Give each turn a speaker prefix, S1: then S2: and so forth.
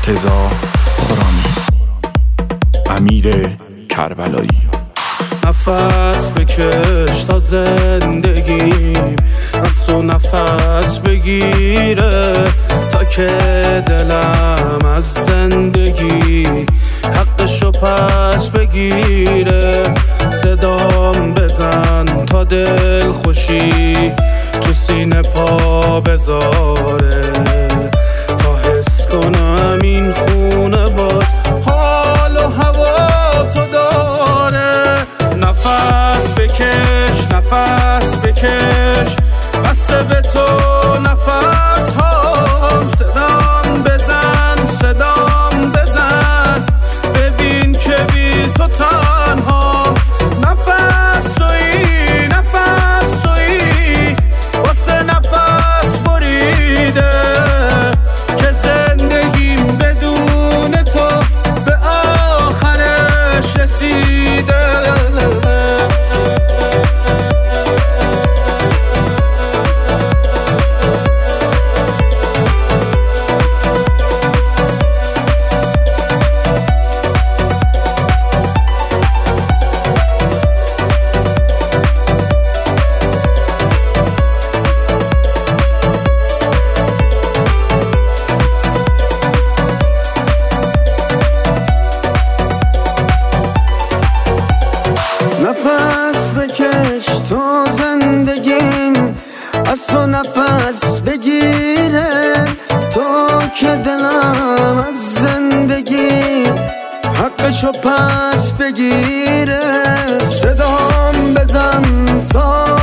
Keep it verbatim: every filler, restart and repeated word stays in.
S1: مرتضی خرامی. امیر کربلایی.
S2: نفس بکش تا زندگیم از تو نفس بگیره، تا که دلم از زندگی حقشو پس بگیره. صدام بزن تا دل خوشی تو سینه پا بذاره، تا حس کنم این خونه باز حال و هوا تو داره. نفس بکش نفس بکش بسته به تو نفس هام. صدام بزن صدام بزن ببین که بی تو تنها. نفس تویی نفس تویی واسه نفس بریده، که زندگیم بدون تو به آخرش رسیده. نفس بکش تا زندگیم از تو نفس بگیره، تا که دلم از زندگی حقشو پس بگیره. صدام بزن تا